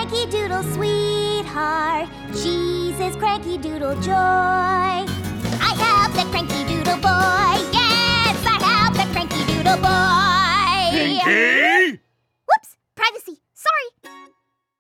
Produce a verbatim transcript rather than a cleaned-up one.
cranky doodle sweetheart. She's his cranky doodle joy. I have the cranky doodle boy. Yes, I have the cranky doodle boy. Pinky!